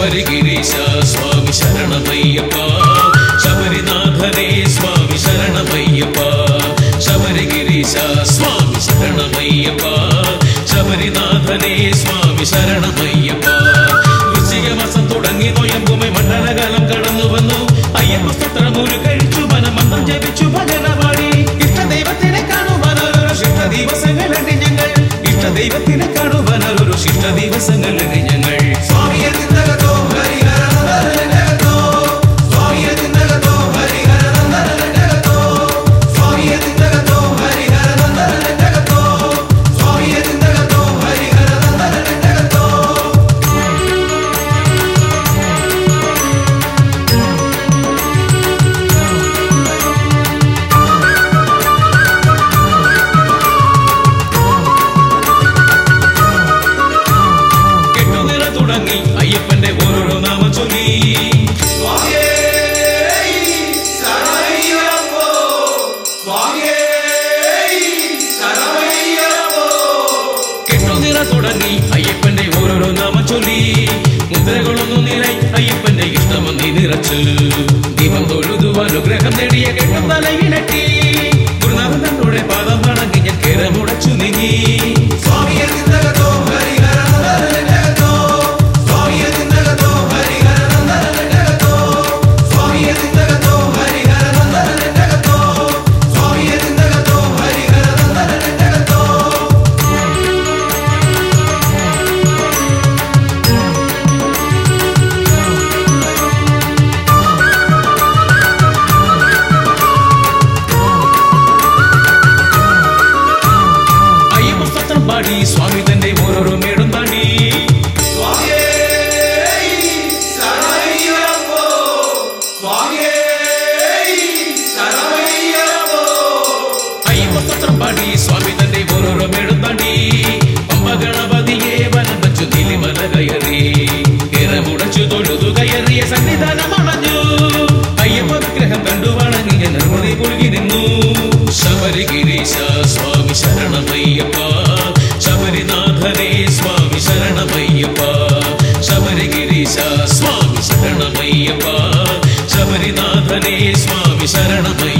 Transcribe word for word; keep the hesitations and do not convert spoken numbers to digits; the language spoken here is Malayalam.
ശബരിഗിരീശ സ്വാമി ശരണമയ്യപ്പ ശബരിനാഥനേ സ്വാമി ശരണമയ്യപ്പ ശബരിഗിരീശ സ്വാമി ശരണമയ്യപ്പ ശബരിനാഥനേ സ്വാമി ശരണമയ്യപ്പ വൃശ്ചികമാസം തുടങ്ങി നോയമ്പുമേ മണ്ഡലകാലം കടന്നു വന്നു അയ്യപ്പ സ്തോത്രമൂര് കഴിച്ചു മനമന്ത്രം ജപിച്ചു ഭജന പാടി ഇഷ്ടദൈവത്തിനെ കാണുവാനൊരു ശിഷ്ട ദിവസങ്ങളെ ഞങ്ങൾ ഇഷ്ടദൈവത്തിനെ കാണുവാനൊരു ശിഷ്ട ദിവസങ്ങളെ ഞങ്ങൾ സ്വാമിയെ നിന്നകത്തോ ഹരിഹരനന്ദനകത്തോ സ്വാമിയെ നിന്നകത്തോ ഹരിഹരനന്ദനകത്തോ സ്വാമിയെ നിന്നകത്തോ ഹരിഹരനന്ദനകത്തോ സ്വാമിയെ നിന്നകത്തോ ഹരിഹരനന്ദനകത്തോ തുടങ്ങി അയ്യപ്പന്റെ ഓരോരോ നാമം ചൊല്ലി കെട്ടുനിറ തുടങ്ങി അയ്യപ്പന്റെ ഓരോരോ നാമം ചൊല്ലി മുദ്രകളൊന്നു നിറൈ അയ്യപ്പന്റെ ഇഷ്ടമൊന്നി നിറച്ചു ദീപം തൊഴുതു അനുഗ്രഹം നേടിയ കെട്ടും തലയിലട്ടി ഗുരുനാഥൻ തന്നോടെ പാദം വണങ്ങി ഞാൻ കേരമുടച്ചു നീങ്ങി സ്വാമിയെ നിന്നകത്തോ ഹരിഹരനന്ദനകത്തോ സ്വാമിയെ നിന്നകത്തോ ഹരിഹരനന്ദനകത്തോ സ്വാമിയെ നിന്നകത്തോ ഹരിഹരനന്ദനകത്തോ സ്വാമിയെ നിന്നകത്തോ ഹരിഹരനന്ദനകത്തോ പാടി സ്വാമി തന്റെ ഓരോരോ മേടും താണ്ടി അയ്യപ്പസ്തോത്രം പാടി സ്വാമി തന്റെ ഓരോരോ മേടും താണ്ടി പമ്പ ഗണപതിയെ വനം വച്ചു നീലിമല കയറി കേരമുടച്ചു തൊഴുതു കയറിയ സന്നിധാനമണഞ്ഞു അയ്യപ്പ വിഗ്രഹം കണ്ടു വണങ്ങി നിർമ്മതി പുൽകി നിന്നു ശബരിഗിരീശ സ്വാമി ശരണമയ്യപ്പ ശബരിനാഥനേ സ്വാമി ശരണമയ്യപ്പ ശബരിഗിരീശ സ്വാമി ശരണമയ്യപ്പ ശബരിനാഥനേ സ്വാമി ശരണമയ്യപ്പ